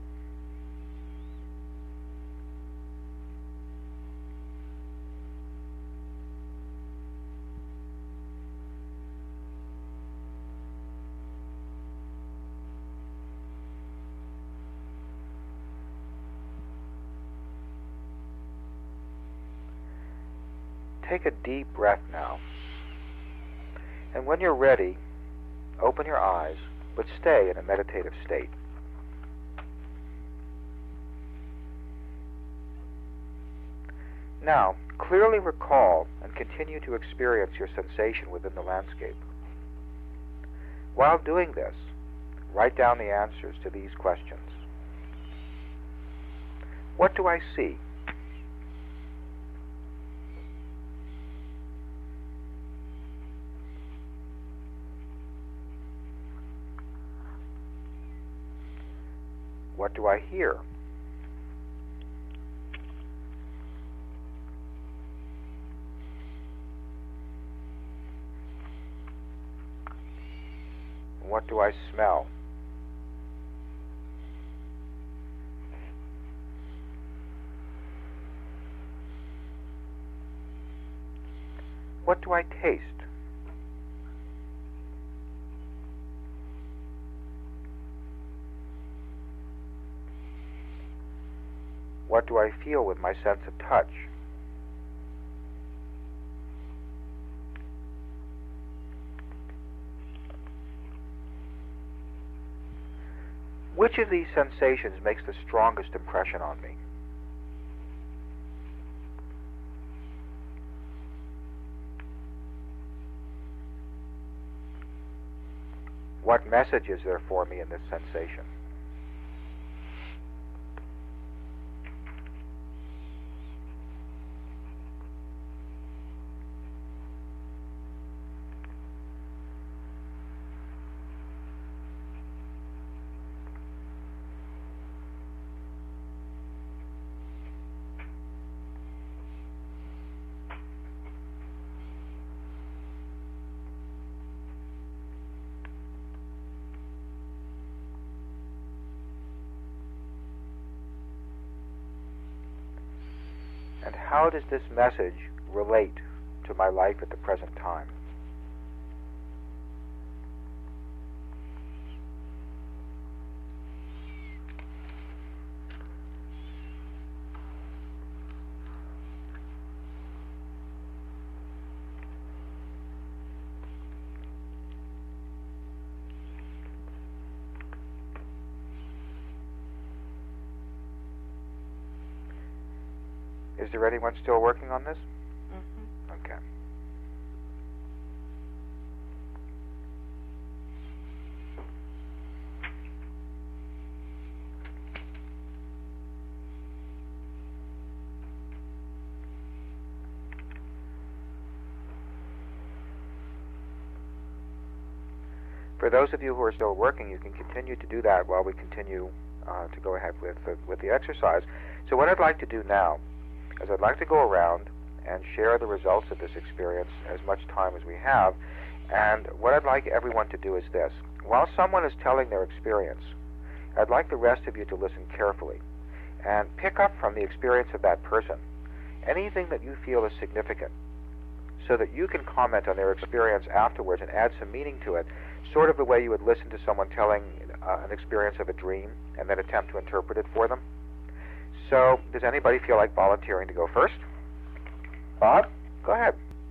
Take a deep breath now. And when you're ready, open your eyes, but stay in a meditative state. Now, clearly recall and continue to experience your sensation within the landscape. While doing this, write down the answers to these questions. What do I see? What do I hear? What do I smell? What do I taste? What do I feel with my sense of touch? Which of these sensations makes the strongest impression on me? What message is there for me in this sensation? And how does this message relate to my life at the present time. Is there anyone still working on this?
Mm-hmm.
Okay. For those of you who are still working, you can continue to do that while we continue uh, to go ahead with the, with the exercise. So what I'd like to do now is I'd like to go around and share the results of this experience as much time as we have. And what I'd like everyone to do is this. While someone is telling their experience, I'd like the rest of you to listen carefully and pick up from the experience of that person anything that you feel is significant so that you can comment on their experience afterwards and add some meaning to it, sort of the way you would listen to someone telling uh, an experience of a dream and then attempt to interpret it for them. So, does anybody feel like volunteering to go first? Bob, go ahead.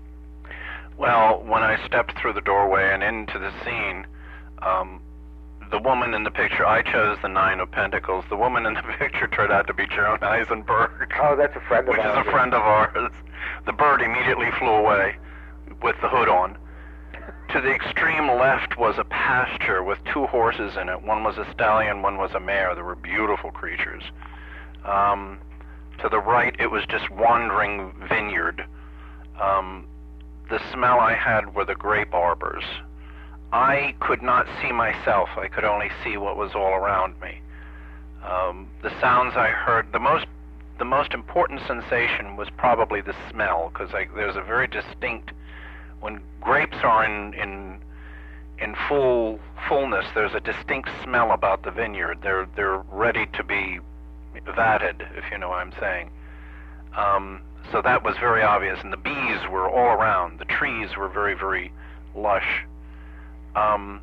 Well, when I stepped through the doorway and into the scene, um, the woman in the picture, I chose the Nine of Pentacles. The woman in the picture turned out to be Joan Eisenberg.
Oh, that's a friend of
ours. Which
ours.
is a friend of ours. The bird immediately flew away with the hood on. To the extreme left was a pasture with two horses in it. One was a stallion, one was a mare. They were beautiful creatures. Um, to the right, it was just wandering vineyard. Um, the smell I had were the grape arbors. I could not see myself. I could only see what was all around me. Um, the sounds I heard, the most, the most important sensation was probably the smell, because there's a very distinct. When grapes are in in in full fullness, there's a distinct smell about the vineyard. They're they're ready to be vatted, if you know what I'm saying. Um, so that was very obvious, and the bees were all around. The trees were very, very lush. Um,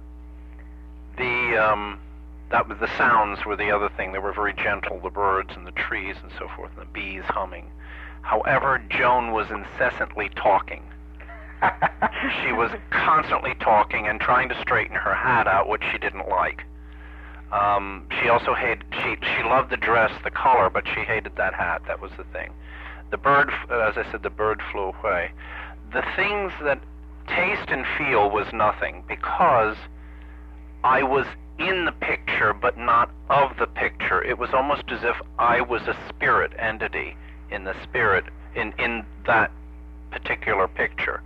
the um, that was the sounds were the other thing. They were very gentle, the birds and the trees and so forth, and the bees humming. However, Joan was incessantly talking. She was constantly talking and trying to straighten her hat out, which she didn't like. Um, she also hated, she, she loved the dress, the color, but she hated that hat. That was the thing. The bird, as I said, the bird flew away. The things that taste and feel was nothing, because I was in the picture, but not of the picture. It was almost as if I was a spirit entity in the spirit, in, in that particular picture.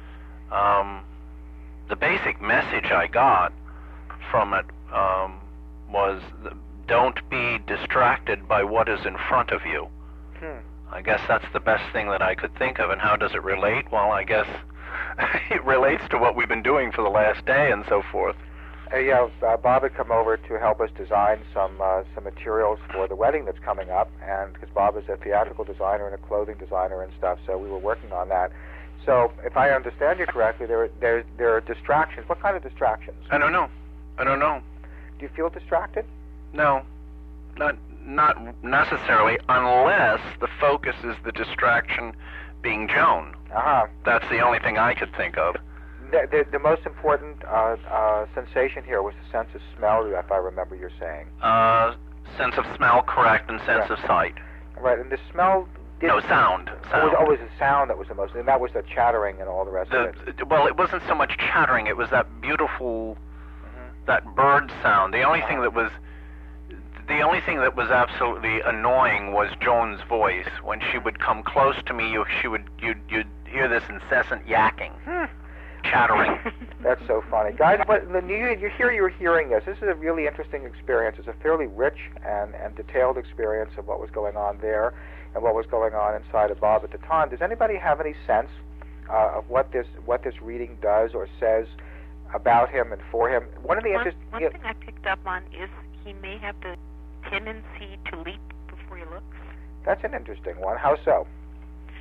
Um, the basic message I got from it um, was, don't be distracted by what is in front of you. Hmm. I guess that's the best thing that I could think of. And how does it relate? Well, I guess it relates to what we've been doing for the last day and so forth.
Uh, yeah, uh, Bob had come over to help us design some uh, some materials for the wedding that's coming up, and because Bob is a theatrical designer and a clothing designer and stuff, so we were working on that. So, if I understand you correctly, there there there are distractions. What kind of distractions?
I don't know. I don't know.
Do you feel distracted?
No, not not necessarily, unless the focus is the distraction being Joan.
Uh-huh.
That's the only thing I could think of.
The, the, the most important uh, uh, sensation here was the sense of smell, if I remember you're saying.
Uh, sense of smell, correct, and sense
yeah.
of sight.
Right, and the smell...
No, sound. sound.
It was always a sound that was the most, and that was the chattering and all the rest
the,
of it.
Well, it wasn't so much chattering, it was that beautiful, mm-hmm. that bird sound. The only uh-huh. thing that was... The only thing that was absolutely annoying was Joan's voice. When she would come close to me, you, she would you'd, you'd hear this incessant yakking,
hmm.
chattering.
That's so funny, guys. But you, you hear you're hearing this. This is a really interesting experience. It's a fairly rich and, and detailed experience of what was going on there and what was going on inside of Bob at the time. Does anybody have any sense uh, of what this what this reading does or says about him and for him? One of the
one,
interest,
one
you know,
thing I picked up on is he may have the tendency to leap before he looks.
That's an interesting one. How so?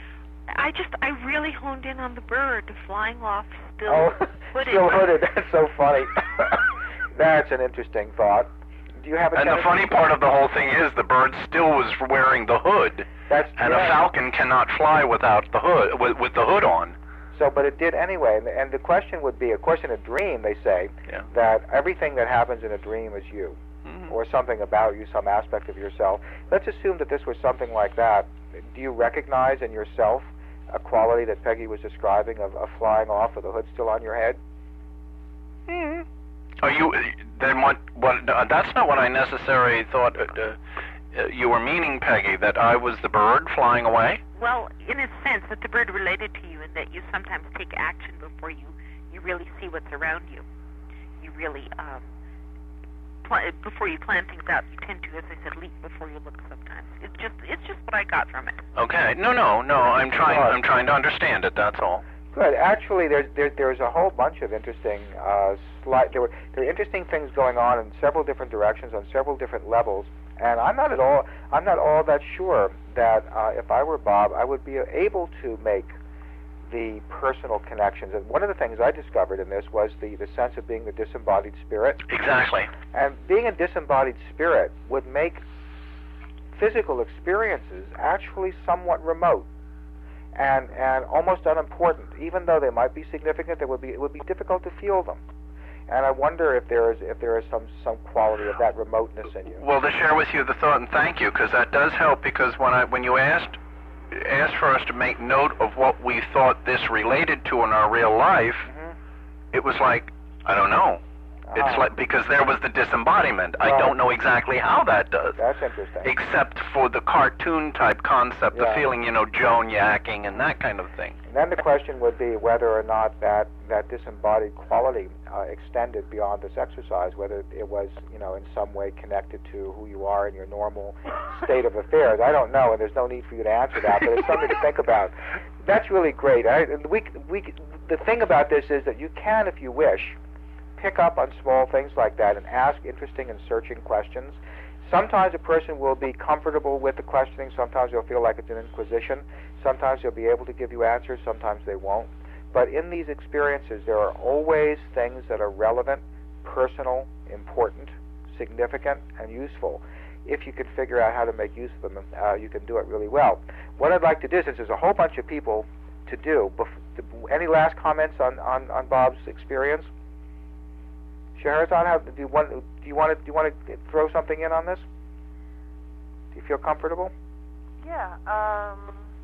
I just, I really honed in on the bird flying off, still
Oh,
hooded.
still hooded. That's so funny. That's an interesting thought. Do you have a
And the
tendency-
funny part of the whole thing is the bird still was wearing the hood,
That's
and
yeah.
a falcon cannot fly without the hood, with, with the hood on.
So, but it did anyway. And the, and the question would be, of course, in a dream, they say
Yeah.
that everything that happens in a dream is you,
Mhm.
or something about you, some aspect of yourself. Let's assume that this was something like that. Do you recognize in yourself a quality that Peggy was describing of, of flying off with the hood still on your head?
Mhm. Are you then what? What? Uh, that's not what I necessarily thought. Uh, uh, you were meaning, Peggy, that I was the bird flying away.
Well, in a sense, that the bird related to you, and that you sometimes take action before you, you really see what's around you. You really, um, pl- before you plan things out, you tend to, as I said, leap before you look. Sometimes it's just, it's just what I got from it.
Okay. No, no, no. I'm trying. I'm trying to understand it. That's all.
Good. Actually, there's there, there's a whole bunch of interesting uh, slight. There were there are interesting things going on in several different directions on several different levels, and I'm not at all I'm not all that sure that uh, if I were Bob, I would be able to make the personal connections. And one of the things I discovered in this was the the sense of being the disembodied spirit.
Exactly.
And being a disembodied spirit would make physical experiences actually somewhat remote. And and almost unimportant, even though they might be significant. There would be it would be difficult to feel them, and I wonder if there is if there is some some quality of that remoteness in you.
Well, to share with you the thought, and thank you, because that does help. Because when I when you asked asked for us to make note of what we thought this related to in our real life,
Mhm.
it was like, I don't know. It's
Ah,
like, because there was the disembodiment. I
Right.
don't know exactly how that does.
that's interesting.
Except for the cartoon type concept,
Yeah.
the feeling, you know, Joan yakking and that kind of thing.
And then the question would be whether or not that that disembodied quality uh, extended beyond this exercise, whether it was, you know, in some way connected to who you are in your normal state of affairs. I don't know, and there's no need for you to answer that, but it's something to think about. That's really great. I, we, we, the thing about this is that you can, if you wish, pick up on small things like that and ask interesting and searching questions. Sometimes a person will be comfortable with the questioning. Sometimes they'll feel like it's an inquisition. Sometimes they'll be able to give you answers. Sometimes they won't. But in these experiences, there are always things that are relevant, personal, important, significant, and useful. If you can figure out how to make use of them, uh, you can do it really well. What I'd like to do, since there's a whole bunch of people to do, bef- any last comments on, on, on Bob's experience? Shahrazad, how, do you want do you want to do you want to throw something in on this? Do you feel comfortable?
Yeah, um,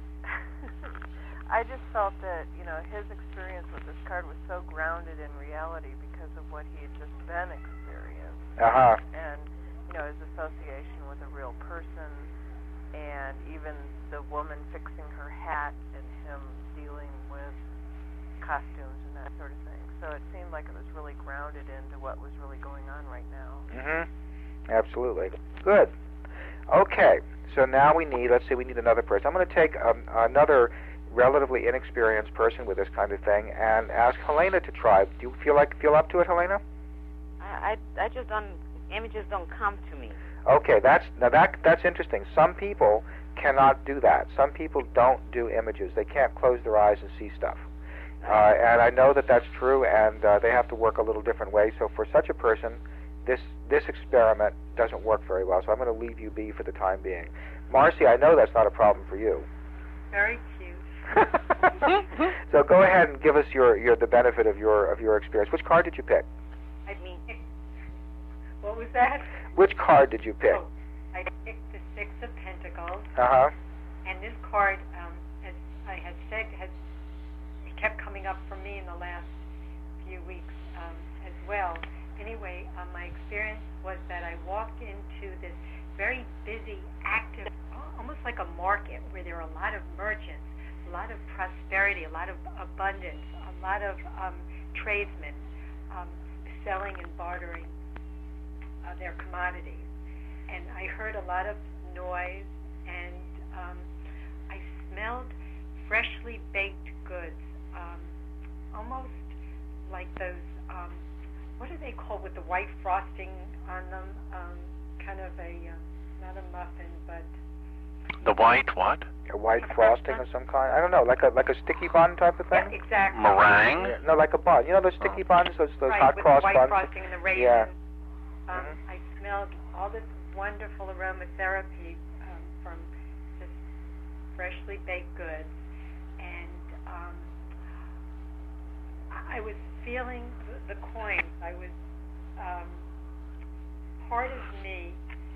I just felt that, you know, his experience with this card was so grounded in reality because of what he had just been experienced.
Uh huh.
And, you know, his association with a real person, and even the woman fixing her hat and him dealing with costumes and that sort of thing. So it seemed like it was really grounded into what was really going on right now.
Mhm. Absolutely. Good. Okay. So now we need, let's say we need another person. I'm going to take um, another relatively inexperienced person with this kind of thing and ask Helena to try. Do you feel like feel up to it, Helena?
I, I, I just don't, images don't come to me.
Okay, that's now that that's interesting. Some people cannot do that. Some people don't do images. They can't close their eyes and see stuff. Uh, and I know that that's true, and uh, they have to work a little different way. So for such a person, this this experiment doesn't work very well. So I'm going to leave you be for the time being. Marcy, I know that's not a problem for you.
Very cute.
So go ahead and give us your, your the benefit of your of your experience. Which card did you pick?
I mean, what was that?
Which card did you pick?
Oh, I picked the Six of Pentacles,
Uh huh.
and this card, um, as I had said, has it kept coming up for me in the last few weeks um, as well. Anyway, um, my experience was that I walked into this very busy, active, almost like a market where there are a lot of merchants, a lot of prosperity, a lot of abundance, a lot of um, tradesmen um, selling and bartering uh, their commodities. And I heard a lot of noise, and um, I smelled freshly baked goods, um, almost like those, um, what are they called with the white frosting on them? Um, kind of a, uh, not a muffin, but
The white what?
A white frosting of some kind. I don't know, like a like a sticky bun type of thing.
Yeah, exactly.
Meringue?
Yeah, no, like a bun. You know those sticky
Oh.
buns, those those
right,
hot
with
cross
the white
buns.
frosting and the raisin.
Yeah.
Um,
Mhm.
I smelled all this wonderful aromatherapy um, from just freshly baked goods, and um, I I was feeling the, the coins. I was um, part of me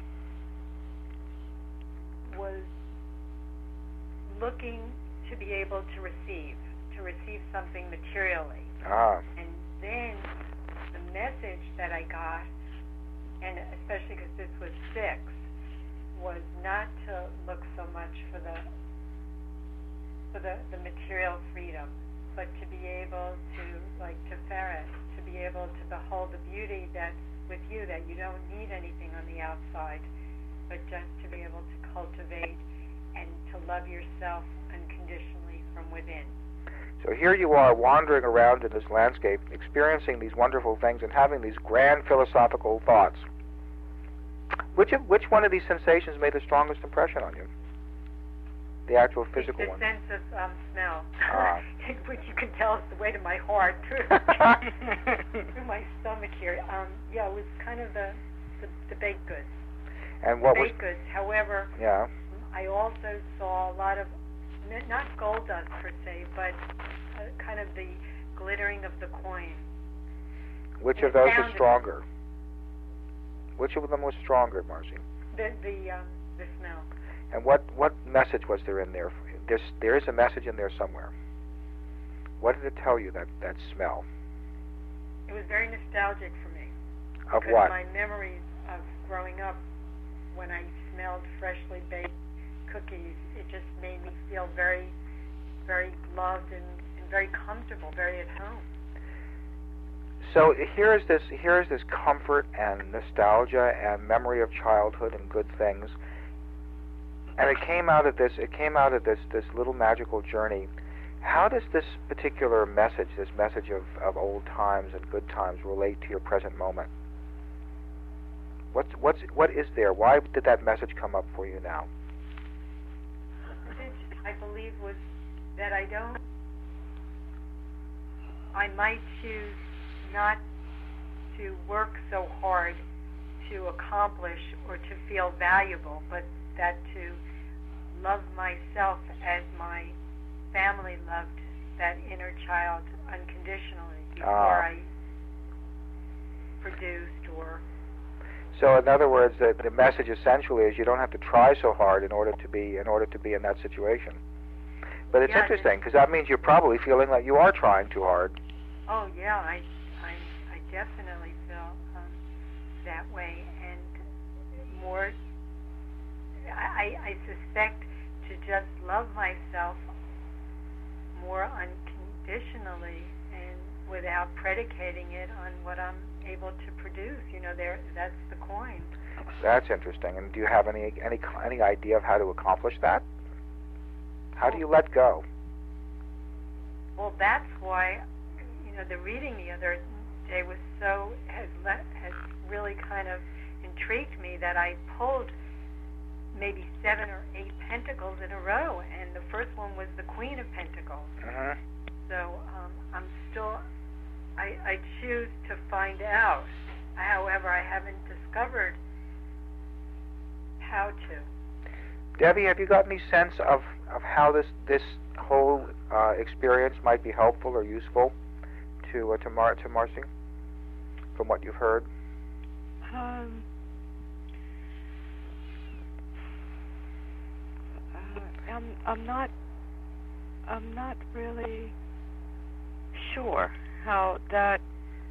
was looking to be able to receive, to receive something materially.
Ah.
And then the message that I got, and especially because this was six, was not to look so much for the for the, the material freedom, but to be able to, like Tiferet, to be able to behold the beauty that's with you, that you don't need anything on the outside, but just to be able to cultivate and to love yourself unconditionally from within.
So here you are wandering around in this landscape, experiencing these wonderful things and having these grand philosophical thoughts. Which of, which one of these sensations made the strongest impression on you? The actual physical
it's the
one.
sense of um, smell,
Ah.
which you can tell is the way to my heart through, through my stomach here. Um, yeah, it was kind of the the, the baked goods.
And what was?
baked goods. However,
Yeah.
I also saw a lot of n- not gold dust per se, but uh, kind of the glittering of the coin.
Which
It
of those was
sounded-
stronger? Which of them was stronger, Marcy?
The the um, the smell.
And what, what message was there in there? There's, there is a message in there somewhere. What did it tell you, that, that smell?
It was very nostalgic for me.
Of
Because
what?
my memories of growing up, when I smelled freshly baked cookies, it just made me feel very, very loved and, and very comfortable, very at home.
So here is this, here is this comfort and nostalgia and memory of childhood and good things. And it came out of this, it came out of this, this little magical journey. How does this particular message, this message of, of old times and good times, relate to your present moment? What's, what's, what is there? Why did that message come up for you now?
Which I believe was that I don't, I might choose not to work so hard to accomplish or to feel valuable, but that to love myself as my family loved that inner child unconditionally before
Ah.
I produced or...
So in other words, the, the message essentially is you don't have to try so hard in order to be in order to be in that situation. But it's
Yeah,
interesting because that means you're probably feeling like you are trying too hard.
Oh yeah, I, I, I definitely feel um, that way, and more. I, I suspect to just love myself more unconditionally and without predicating it on what I'm able to produce. You know, there that's the coin.
That's interesting. And do you have any any any idea of how to accomplish that? How do you let go?
Well, that's why, you know, the reading the other day was so has let, has really kind of intrigued me that I pulled maybe seven or eight pentacles in a row, and the first one was the Queen of Pentacles.
Mm-hmm.
So um, I'm still, I, I choose to find out. However, I haven't discovered how to.
Debbie, have you got any sense of, of how this this whole uh, experience might be helpful or useful to uh, to Mar to Marcy, from what you've heard?
Um, uh, I'm I'm not I'm not really sure how that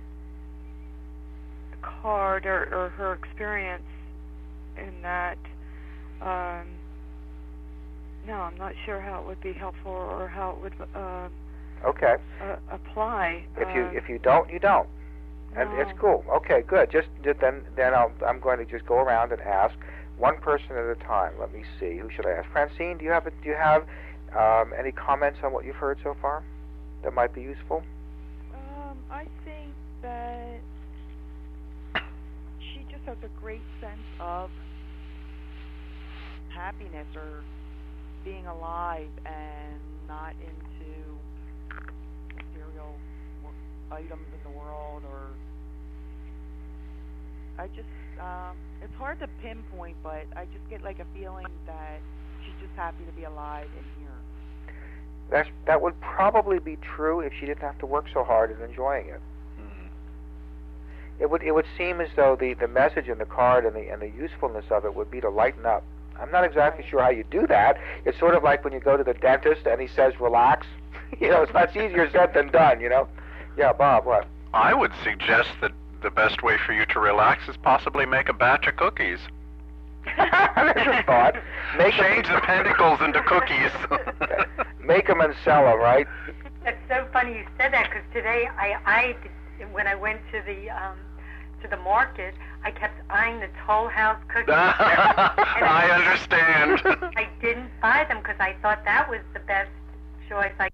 card or, or her experience in that. Um, no, I'm not sure how it would be helpful or how it would um,
Okay.
uh, apply.
If you
um,
if you don't, you don't, and
no.
it's cool. Okay, good. Just, just then then I'll, I'm going to just go around and ask one person at a time. Let me see. Who should I ask? Francine, do you have a, do you have um, any comments on what you've heard so far that might be useful?
Um, I think that she just has a great sense of happiness or being alive and not into material items in the world, or I just um, it's hard to pinpoint, but I just get like a feeling that she's just happy to be alive and here.
That's, that would probably be true if she didn't have to work so hard and enjoying it.
Mm.
It would it would seem as though the, the message in the card and the and the usefulness of it would be to lighten up. I'm not exactly sure how you do that. It's sort of like when you go to the dentist and he says relax. You know, it's much easier said than done, you know? Yeah, Bob, what?
I would suggest that the best way for you to relax is possibly make a batch of cookies.
There's a thought. Make
Change
them,
the pentacles into cookies.
Make them and sell them, right?
It's so funny you said that, because today I, I, when I went to the um, to the market, I kept eyeing the Toll House cookies.
I understand.
I didn't buy them because I thought that was the best choice I